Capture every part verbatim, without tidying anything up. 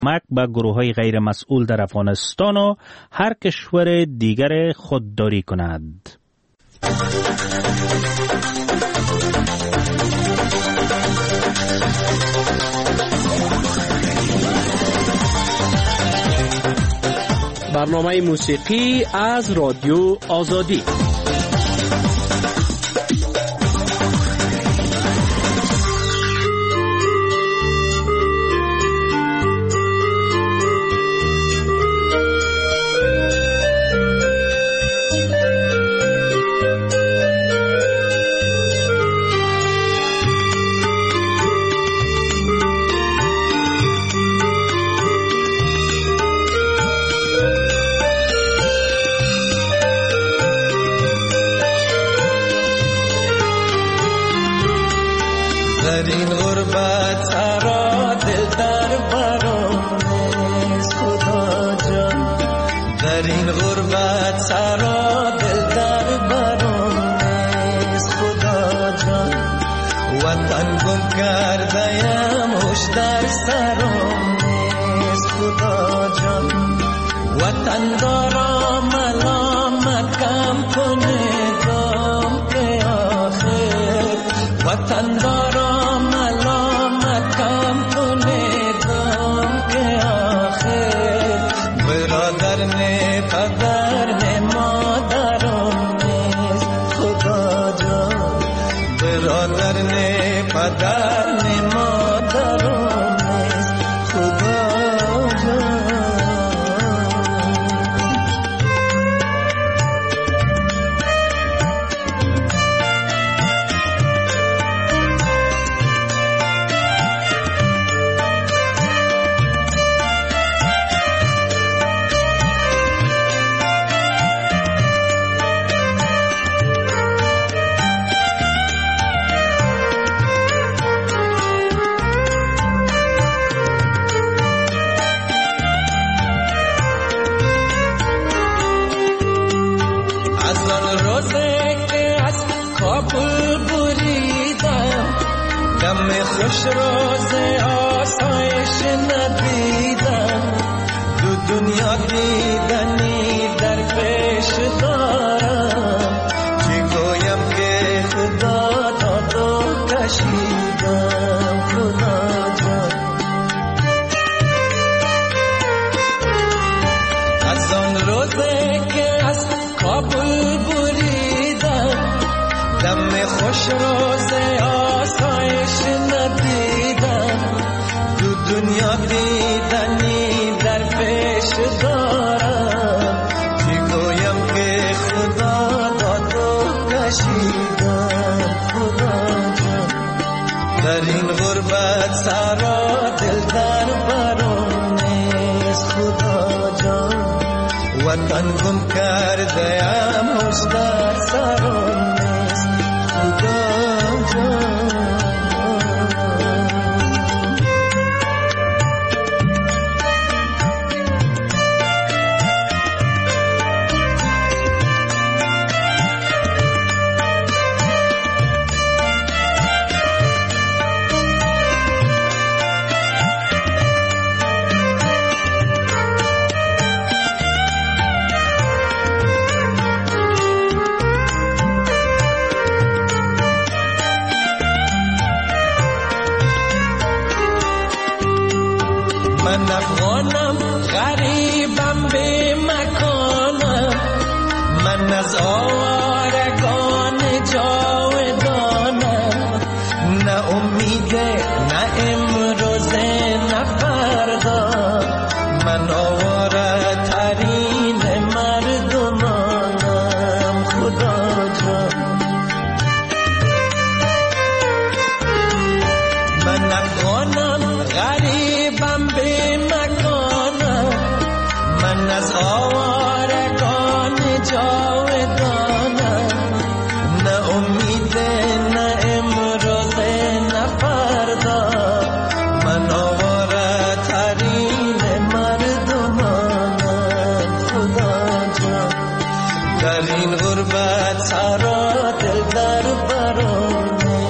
کمک به گروه های غیر مسئول در افغانستان و هر کشور دیگر خودداری کند. برنامه موسیقی از رادیو آزادی.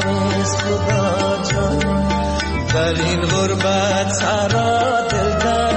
در این غربت سرا دل در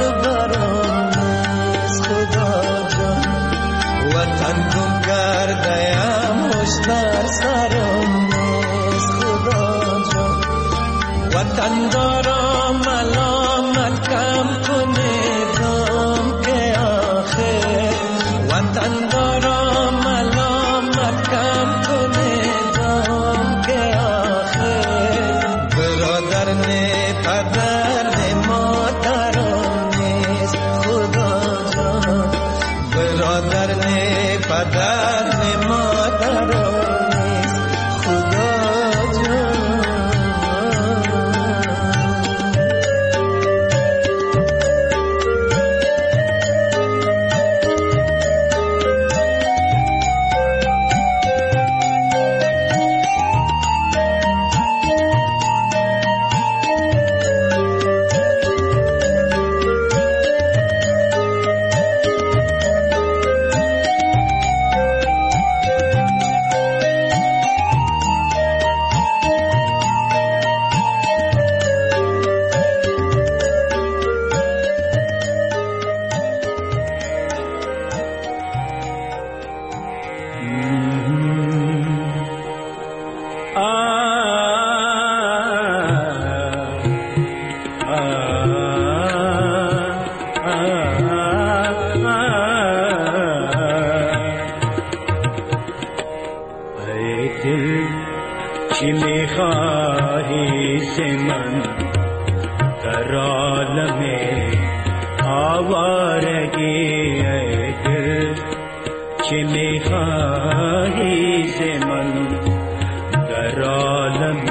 آوارگی ای دل چه میخواهی ز من در عالم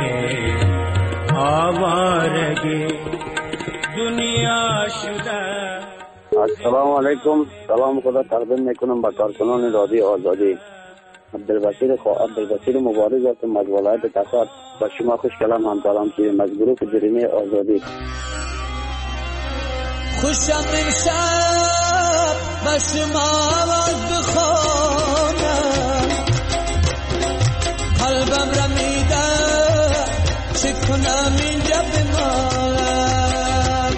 آوارگی دنیا شده. السلام علیکم، سلام خدا تقدیم میکنم به کارکنان رادیو آزادی. عبدالبصیر خو عبدالبصیر مبارز هستم از ولایت کسات. با شما خوش کلام همکارم که از گروه جریمه آزادی. خوشم امشب با شما آواز بخوانم، قلبم رمیده چه کنم اینجا بمانم.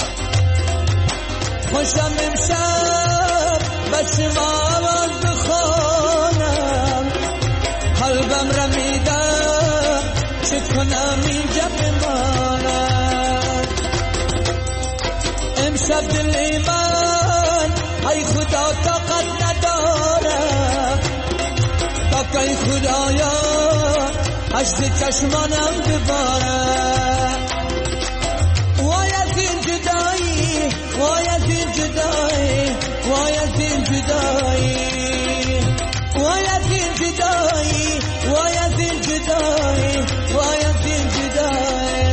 خوشم امشب با شما آواز بخوانم، قلبم رمیده چه کنم اینجا بمانم. امشب دل من ای خدا طاقت ندارم، تا که ای خدایا اشک چشمانم ببارم. وای از این جدایی، وای از این جدایی، وای از این جدایی، وای از این جدایی، وای از این جدایی، وای از این جدایی.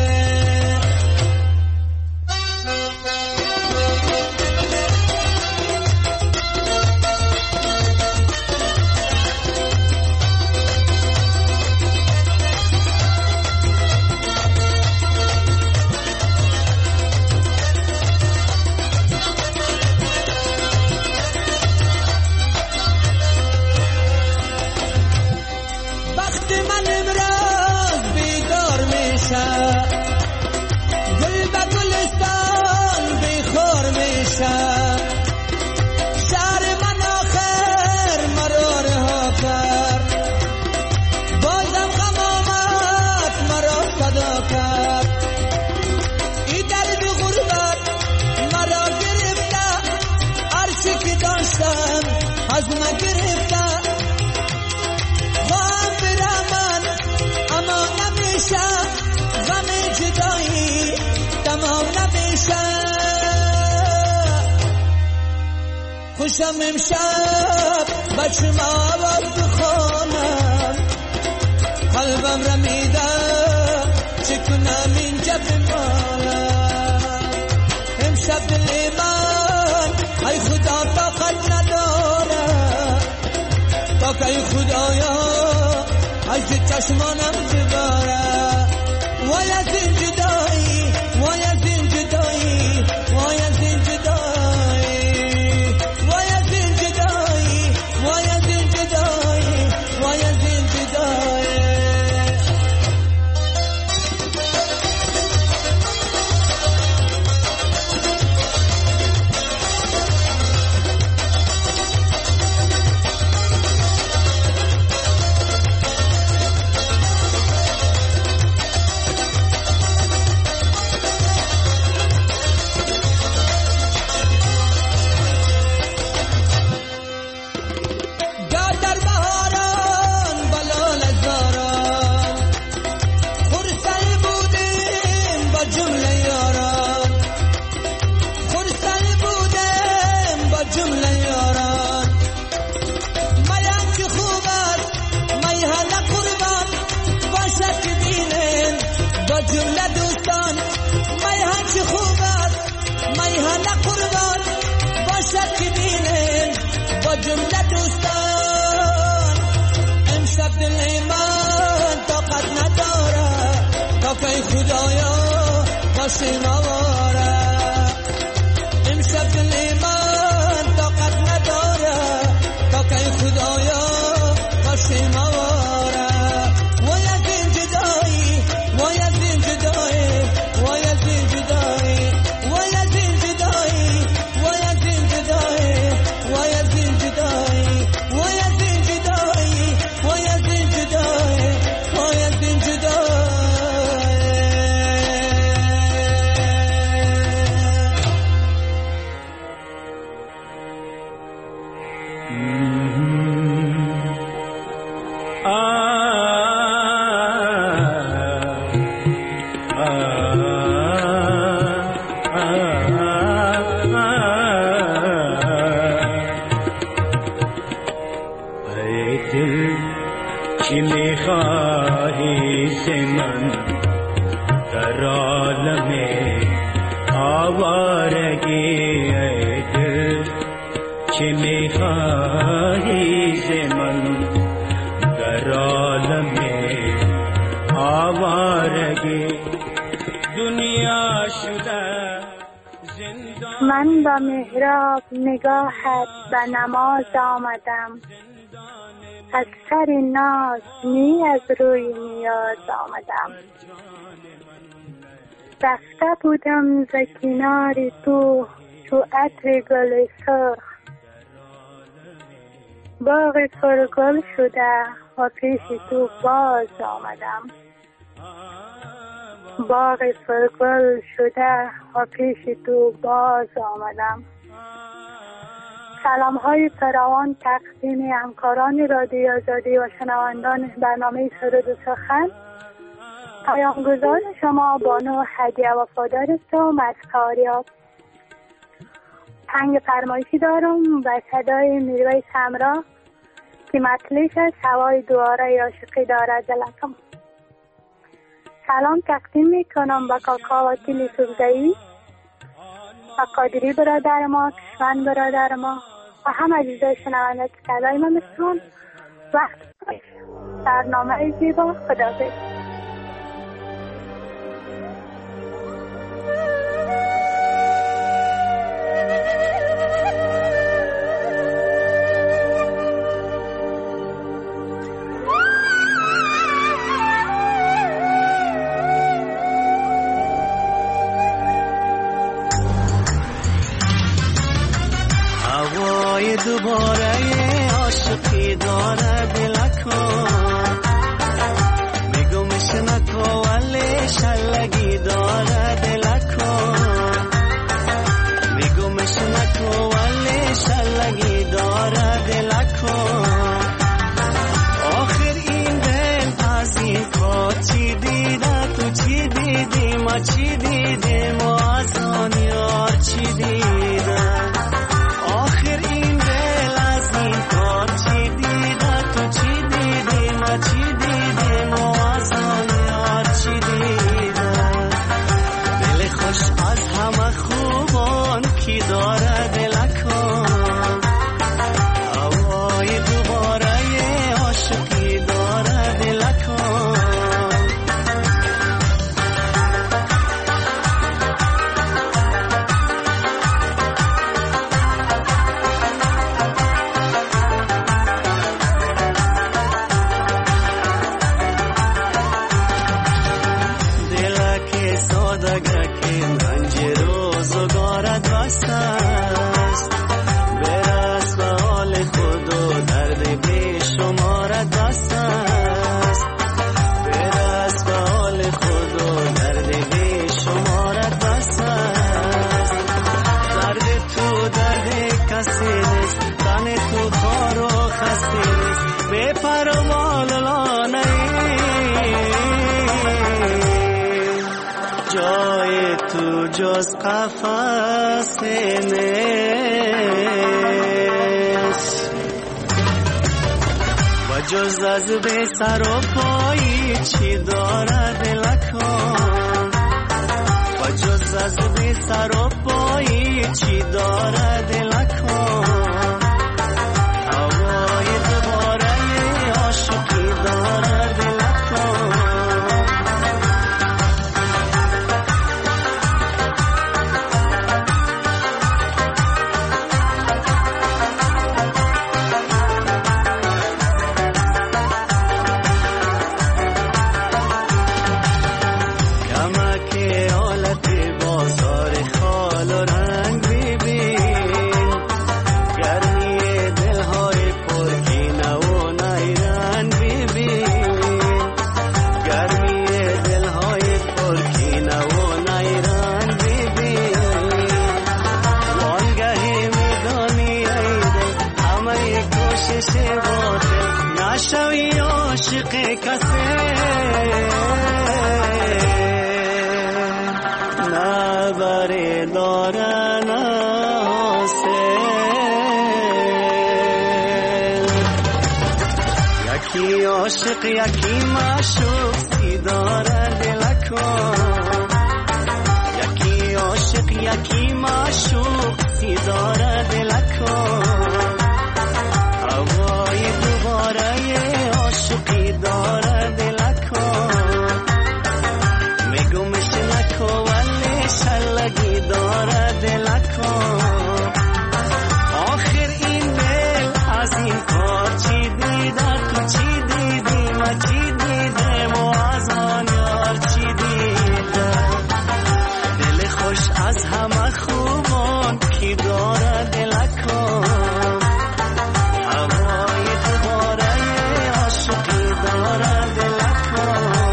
از من گرفته غم برمن اما نمیشه، غم جدایی تمام نمیشه. خوشم امشب با شما آواز بخوانم، قلبم رمیده چه کنم اینجا بمانم. امشب دل من ای خدا طاقت نداره، تا که ای خدایا از چشمانم بباره. وای از این جدایی، وای از این جدایی، وای از این جدایی، وای از این جدایی، وای از این جدایی، وای از این جدایی. جمله دوستان امشب دل من طاقت نداره، تا که خدایا واسه ما واره. امشب دل من طاقت نداره، تا که خدایا واسه ما واره. وای از این جدایی، وای از این جدایی، وای از این جدایی، وای از این جدایی، وای از این جدایی، وای از این جدایی، وای از این جدایی، وای از این جدایی، وای از این جدایی. چه میخواهی ز من در عالم آوارگی ای دل چه میخواهی ز من در عالم آوارگی دنیا شده من با محراب نگاهت به نماز آمدم از سر ناز نی از روی نیاز آمدم رفته بودم ز کنار تو تو عطر گل سرخ باغ پرگل شده و پیش تو باز آمدم باغ پرگل شده و پیش تو باز آمدم. سلام های فراوان تقدیم همکاران رادیو آزادی و شنوندان برنامه سرود و سخن. پیامگذار شما بانو هدیه وفادارستم از فاریاب. تنگ فرمایشی دارم به صدای میرویس همراه که مطلعش از هوای دواره عاشقی دارد دلکم. سلام تقدیم میکنم به کاکا وکیل سوزدهی و قادری برادر ما، کشمن برادر ما و همه عزیزای شنونده که صدای ما میشنون. وقت برنامه زیبا خداحافظ. دوباره عاشقی داره دلکم میگمش نکو ولی شلگی داره دلکم میگمش نکو ولی شلگی داره دلکم آخر این دل از این کار چی دیده تو چی دیدی ما چی دیدیم و از آن یار چی دیدم چی دیدیم و از آن یار چی دیدم دل خوش از همه خوبان کی داره دلکم هوای دوباره عاشقی داره دلکم جز قفص نیست و جز از به سر و پایی چی داره دلکم و جز از به سر و پایی چی داره دلکم هوای دوباره عاشقی داره دلکم یکی عاشق یکی معشوق سی داره دلکو یکی عاشق یکی معشوق سی داره دلکو هوای دوباره عاشقی داره دلکو میگو مشنکو ولی شلگی داره دلکو آخر این دل از این کار چی دیده تو چی دیدی ما چی دیده و از آن یار چی دیده دل خوش از همه خوبان کی داره دلکو هوای دوباره عاشقی داره دلکو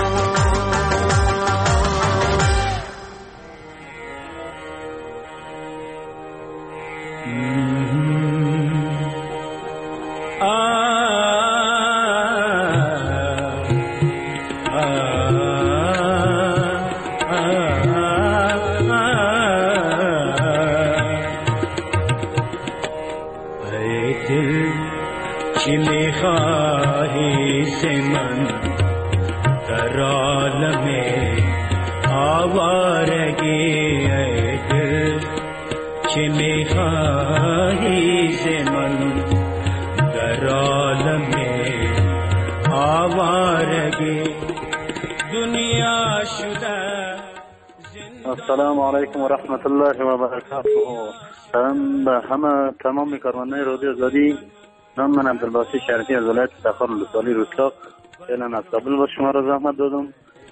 السلام علیکم و رحمت الله و برکاته. سلام به همه تمام کارمندان رادیو آزادی. نام من عبدالباسط شریفی از ولایت سفر لسالی رستاق فعلا از کابل با شما را زحمت دادم.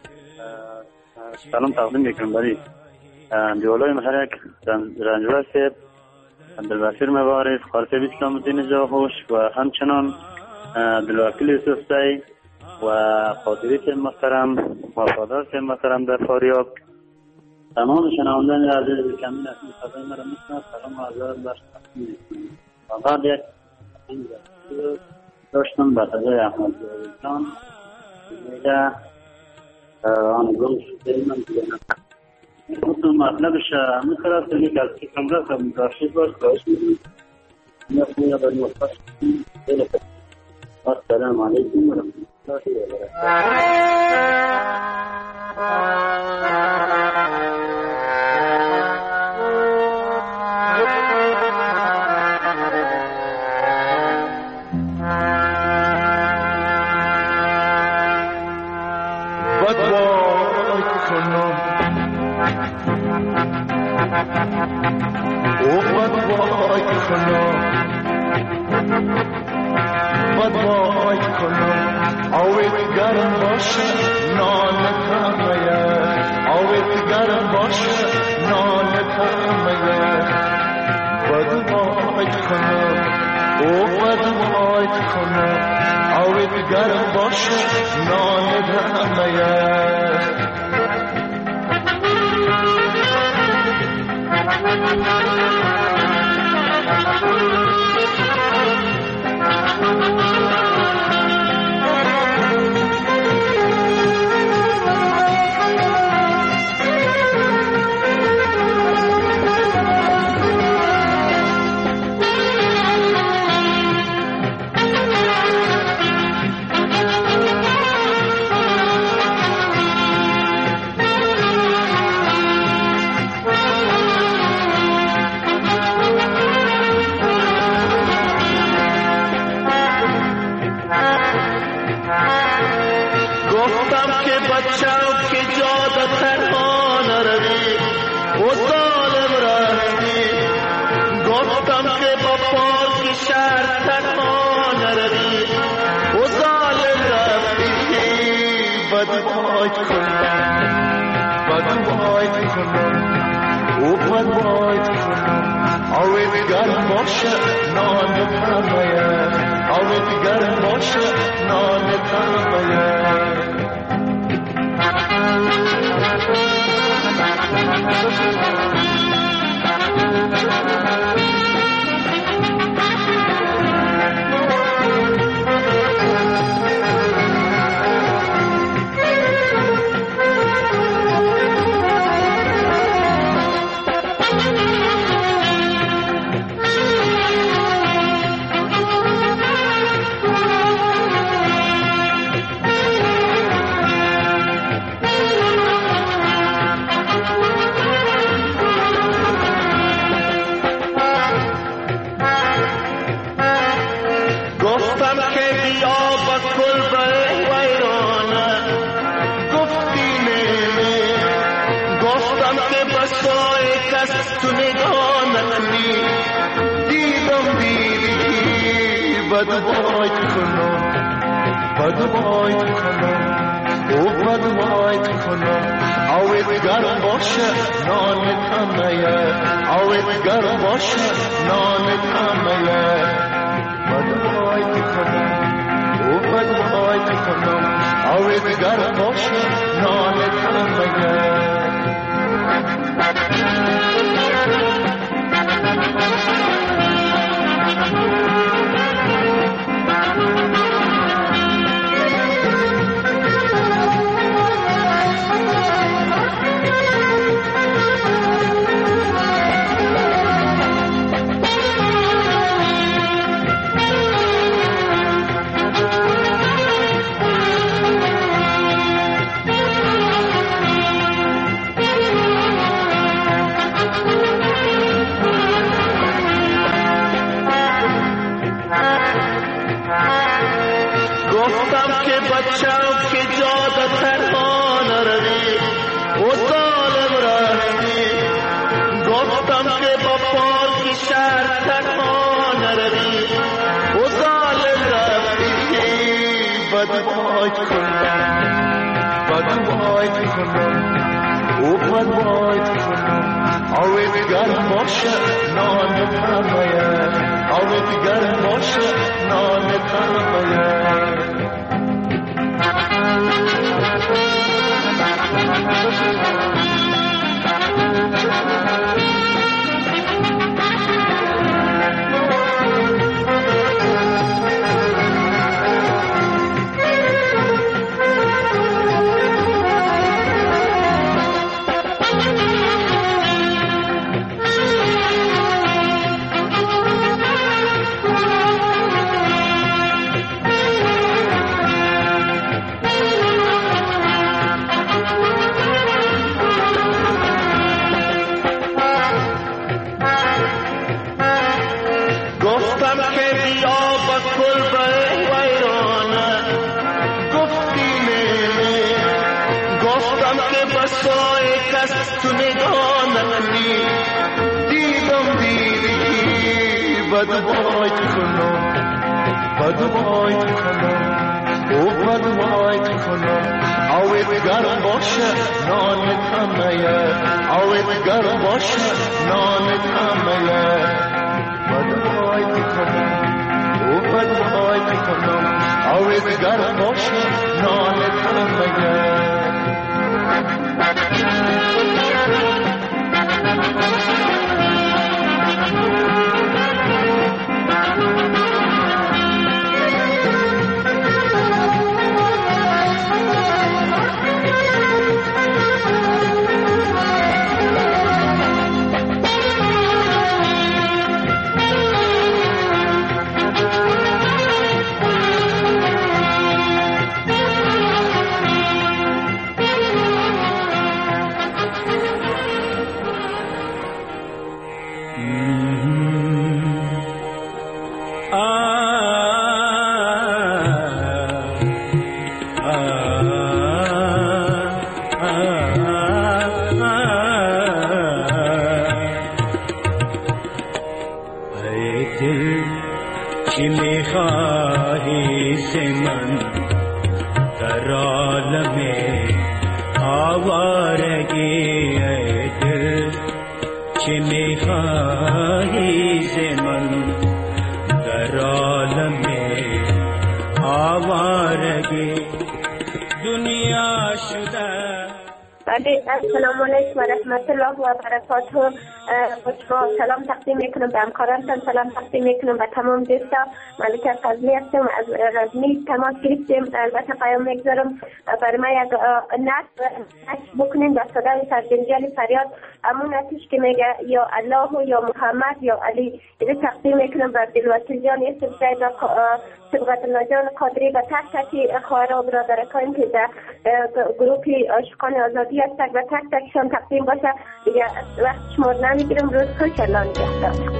سلام تقدیم میکنم برای دیولای محرک رنجبر صاحب، عبدالبصیر مبارز، خالص اسلام الدین جاهوش و همچنان دلوکیل یوسف زی و قادری صاحب محترم و وفادار صاحب محترم در فاریاب. تمام شنوندگان عزیز کمین اصلی صدای مرا میشنوند. سلام و عرض بر فقط یک داشتم به صدای احمد جان میگه آن گم شده من دیگه نکنم مطلبش مثل است که از فکرم را که مترشید باش باش میدونم نکنم بر مفتش السلام علیکم و رحمت الله و بدوای کنم آویت گرم باشه نان تمیه آویت گرم باشه نان تمیه بدوای کنم او بدوای کنم آویت گرم باشه نان تمیه نکنی دیدم دیدی بد باید کنم بد باید کنم او بد باید کنم آوید گرم باشه نان تنیه آوید گرم باشه نان تنیه بد باید کنم او بد باید کنم آوید گرم باشه نان تنیه السلام علیکم و رحمت الله و برکاته. با سلام تقدیم میکنم به همکارانتان، سلام تقدیم میکنم به تمام دوستا. ملکه فضلی هستم از رزمی تماس گرفتیم. البته پیام میگذارم برای ما یک نشر بکنین به صدای سرجنجال فریاد امون اتش که میگه یا الله و یا محمد یا علی. اینو تقدیم میکنم به دلوطل جان یوسف زید و صبغت الله جان قادری و تک تک خواهر و برادرکان که در گروه عاشقان آزادی هستند و تک تکشان تقدیم باشه. دیگه وقت شما نمیگیرم. روز خوش. الله نگهدار.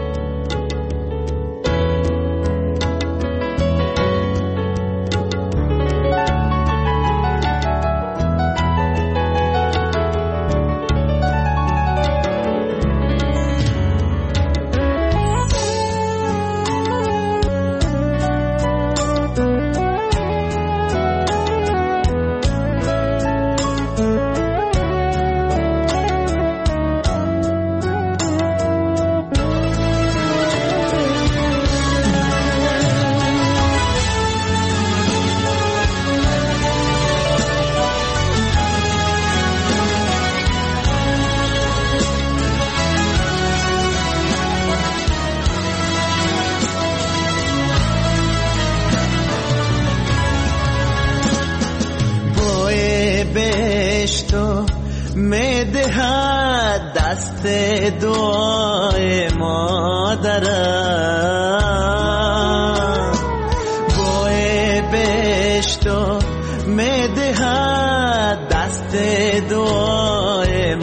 بهشتو میدهد دست دعای مادرم، بوی بهشتو میدهد دست دعای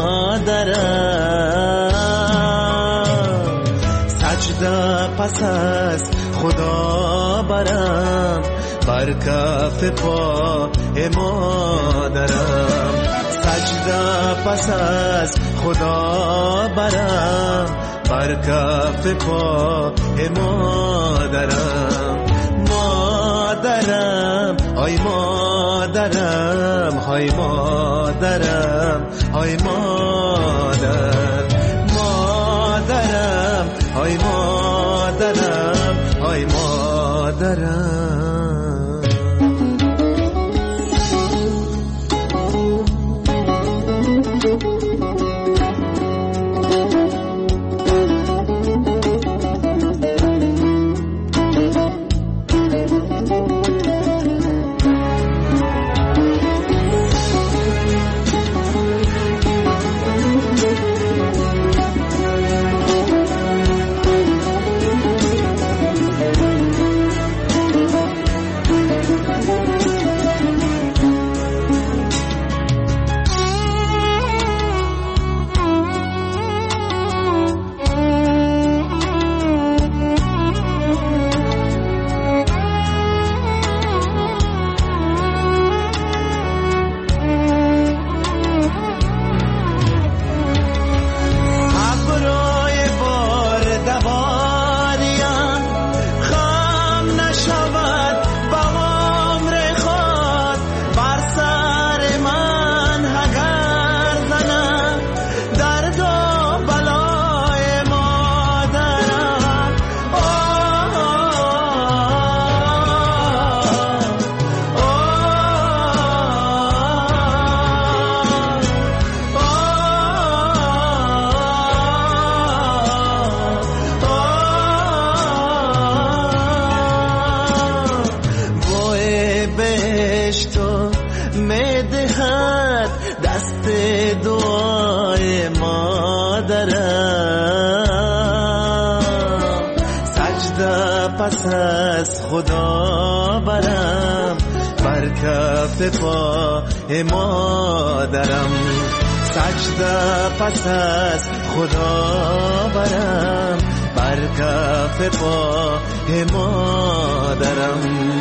مادرم. سجده پس از خدا برم بر کف پای مادرم، سجده پس از خدا برم بر کف پای مادرم. مادرم آی مادرم، های مادرم، های مادر، مادرم های مادرم، های مادرم. پس از خدا برم بر کف پای مادرم، سجده پس از خدا برم بر کف پای مادرم.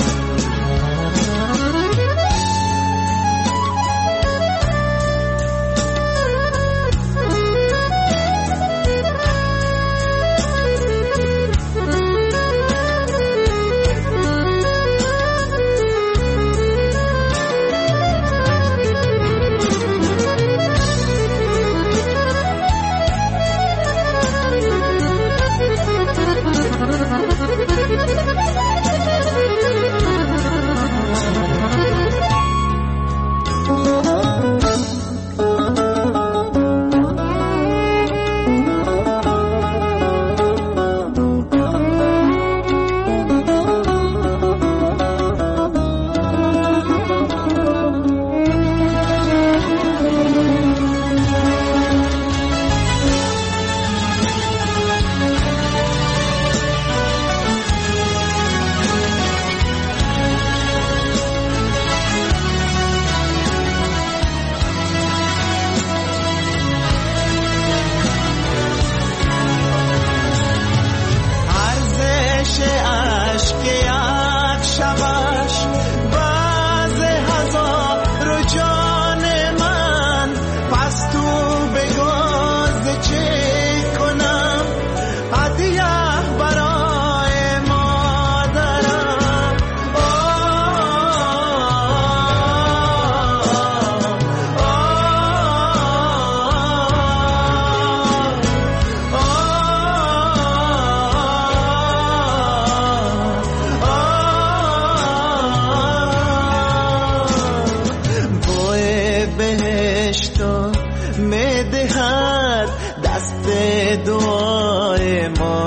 دعای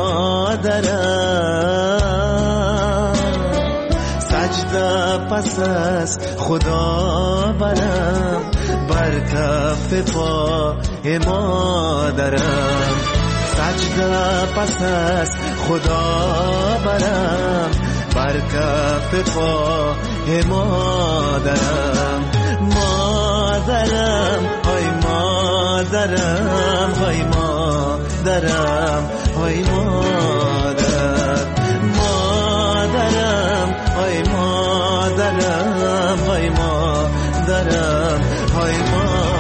مادرم، سجده پس از خدا برم بر کف پای مادرم، سجده پس از خدا برم بر کف پای مادرم. مادرم های مادرم های مادرم های مادر، مادرم های مادرم های مادرم های مادر.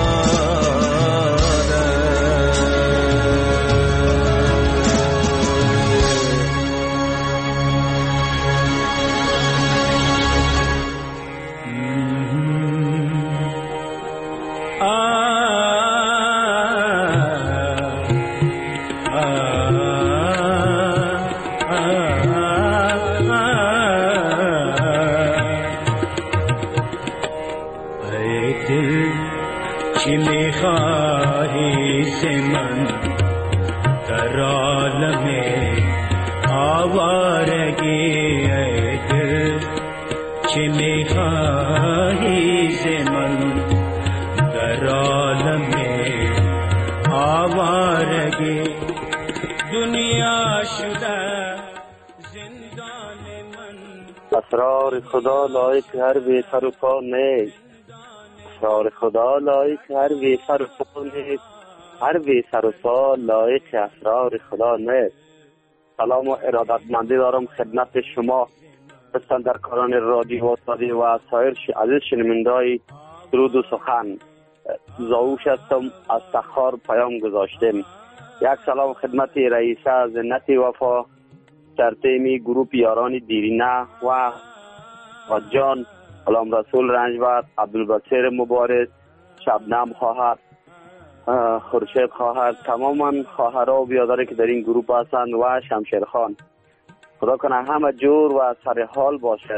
اسرار خدا لایق هر بی سر و پا نیست، اسرار خدا لایق هر بی سر و پا نیست، هر بی سر و پا لایق اسرار خدا نیست. سلام و ارادتمندی دارم خدمت شما پسندرکاران رادیو آزادی و سایر عزیز شنونده‌های درود و سخن. زاوش هستم از تخار پیام گذاشتم. یک سلام خدمت رئیسه زنت وفا در تیمی گروپ یاران دیرینه و حجان غلام رسول رنجبر، عبدالبصیر مبارز، شبنم خواهر، خورشید خواهر، تماما خواهرها و بیادره که در این گروپ هستند و شمشیر خان. خدا کنه همه جور و سر حال باشه.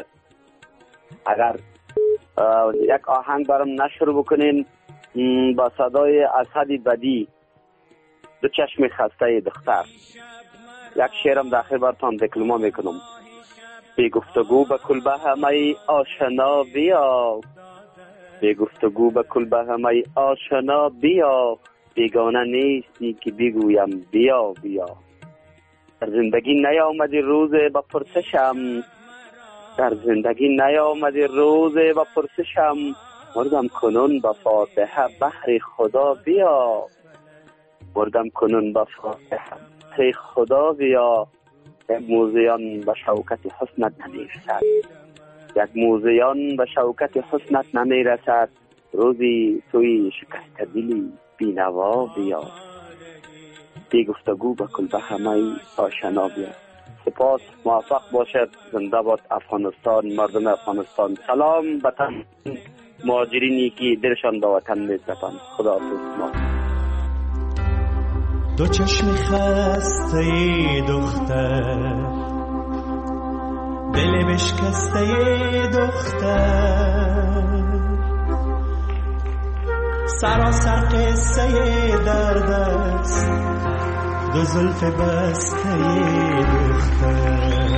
اگر یک آهنگ برام نشر بکنین با صدای اسد بدی، دو چشم خسته دختر، یک شعرم داخل برتان دکلمه میکنم. بی گفتگو به کلبه همه آشنا بیا، بی گفتگو به کلبه همه آشنا بیا، بیگانه نیستی که بگویم بیا بیا. در زندگی نیامدی روز با پرسشم، در زندگی نیامدی روز با پرسشم، مردم کنون با فاتحه بحر خدا بیا، مردم کنون با فاتحه بحر خدا بیا. یک موزیان به شوکت حسنت نمیرسد، یک موزیان به شوکت حسنت نمیرسد، روزی توی شکست دلی بینوا بیا. بی گفتگو به کلبه همه آشنا بیا. سپاس، موفق باشد. زنده باد افغانستان، مردم افغانستان. سلام به تمام مهاجرینی که دلشان به وطن می‌سپارند. خدا حافظ. دو چشم خسته دختر، دل بشکسته دختر، سراسر قصه درد است، دو زلف بسته دختر.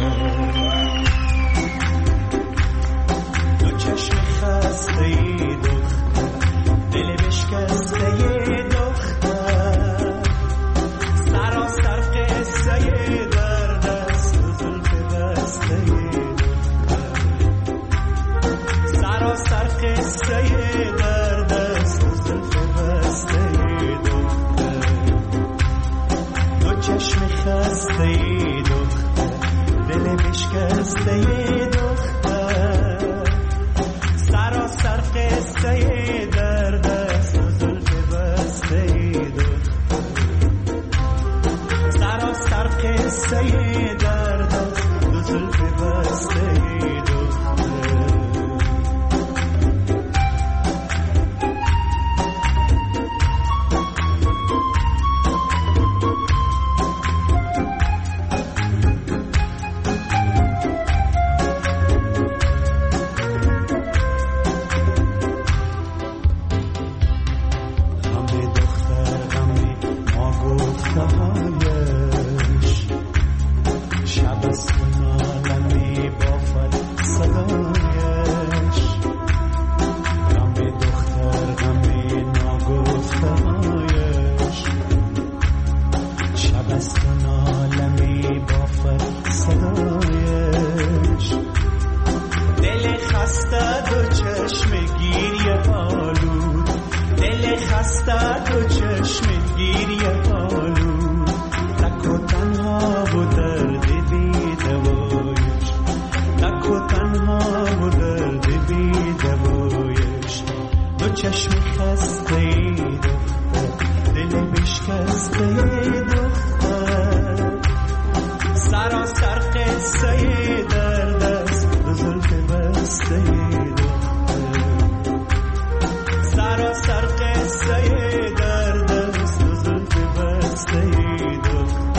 دو چشم خسته دختر، دل بشکسته دختر، سراسر قصه درد است، دو زلف بسته دختر، سراسر قصه درد است، دو زلف بسته دختر. دو چشم خسته دختر، دل بشکسته دختر، سراسر قصه درد است، دو زلف بسته دختر، سراسر قصه درد است، دو زلف بسته دختر. شب است و نالمی آن عالمی بافت صدایش، دل خسته دو چشم گیری آلود، دل خسته دو چشم گیری آلود، تک و تنها و درد بی دوایش، تک و تنها و درد بی دوایش، دو چشم خسته ای دختر، دل بشکسته ای دختر، سراسر قصه ای درد است، دو زلف بسته ای دختر، سراسر قصه ای درد است، دو زلف بسته ای دختر.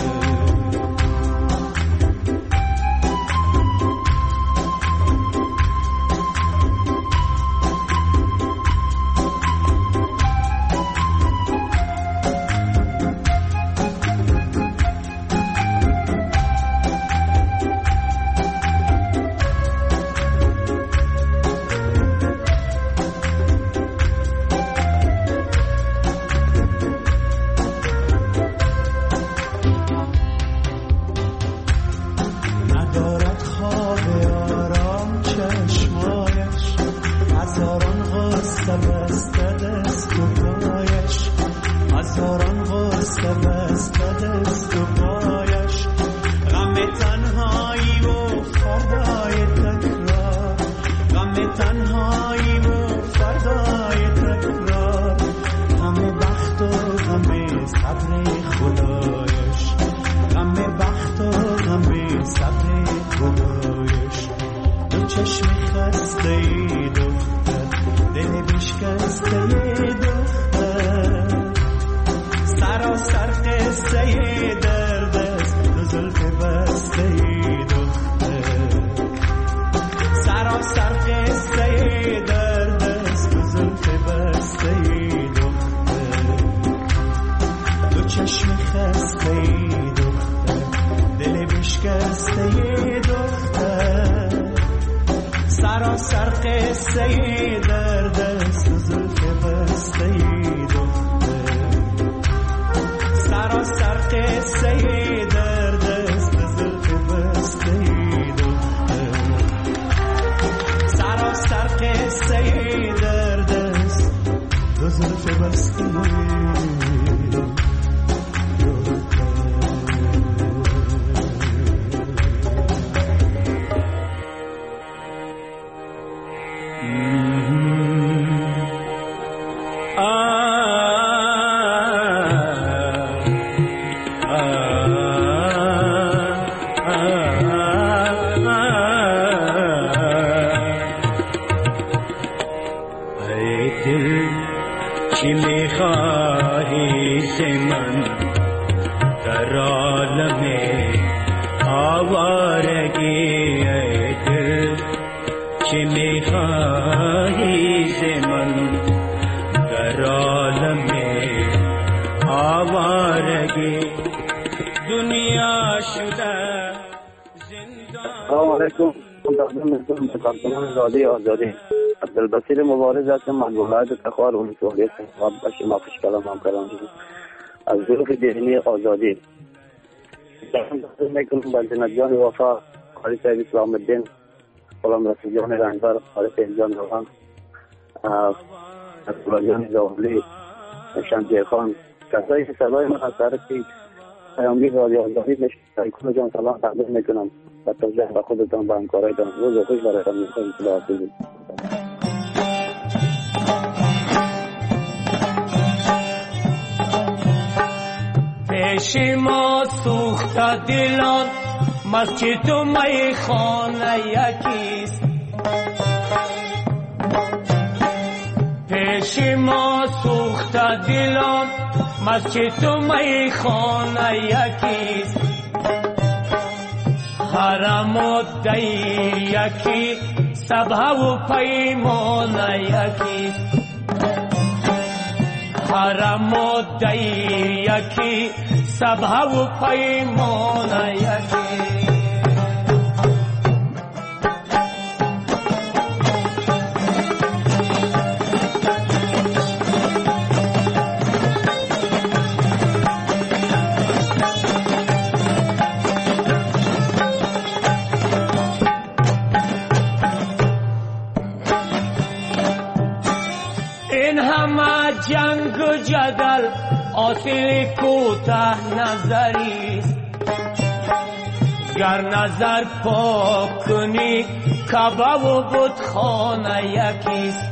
رادی آزادی عبدالبصیر مبارز هستم، من ولایت تخار ولسوالی خطاب به شما خوش کلام هم کلام شدم از گروه ذهنی آزادی. سلام میکنم به جناب جان وفا، قاری صاحب اسلام الدین، غلام رسول جان رنگبر، قاری صاحب جان روحان، عبدالله جان زاولی، شمشیر خان، کسایی که صدای من از طرف پیامگیر رادی آزادی میشنوید، کل جان سلام تقدیم میکنم و توجه به خودتان و همکارایتان. روز خوش برایتان می‌خواهیم. خداحافظ. پیش ما سوخته دلان، مسجد و میخانه یکیست. پیش ما سوخته دلان، مسجد و میخانه یکیست. حرم و دیر یکی، سبه و پیمان یکیست. حرم و دیر یکی، سبه و پیمان یکی. جدل حاصل کوته نظریست. گر نظر پاک کنی کعبه و بتخانه یکیست.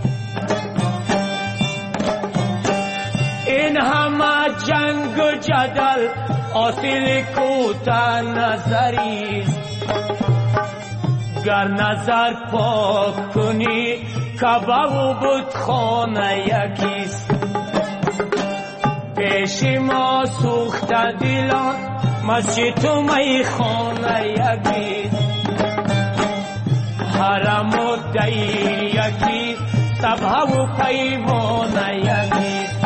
این همه جنگ و جدل حاصل کوته نظریست. گر نظر پاک کنی کعبه و بتخانه یکیست. پیش ما سوخته دلان مسجد و میخانه یکیست. حرم و دیر یکیست، سبحه و پیمانه یکیست.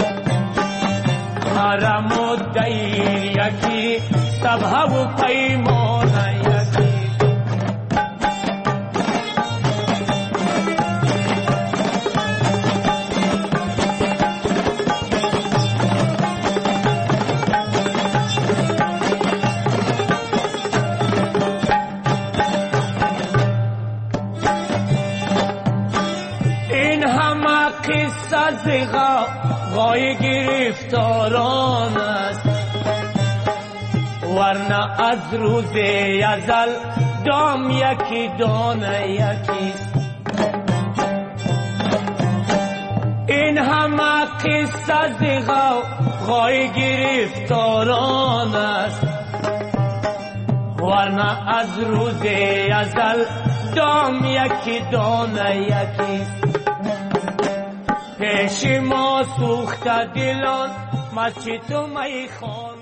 حرم و دیر یکیست، سبحه و پیمانه یکیست. زغا غای گرفتاران است، ورنه از روز ازل دام یکی دانه یکیست. این همه قصه زغا غای گرفتاران است، ورنه از روز ازل دام یکی دانه یکیست. پیش ما سوخته دلان مسجد و میخانه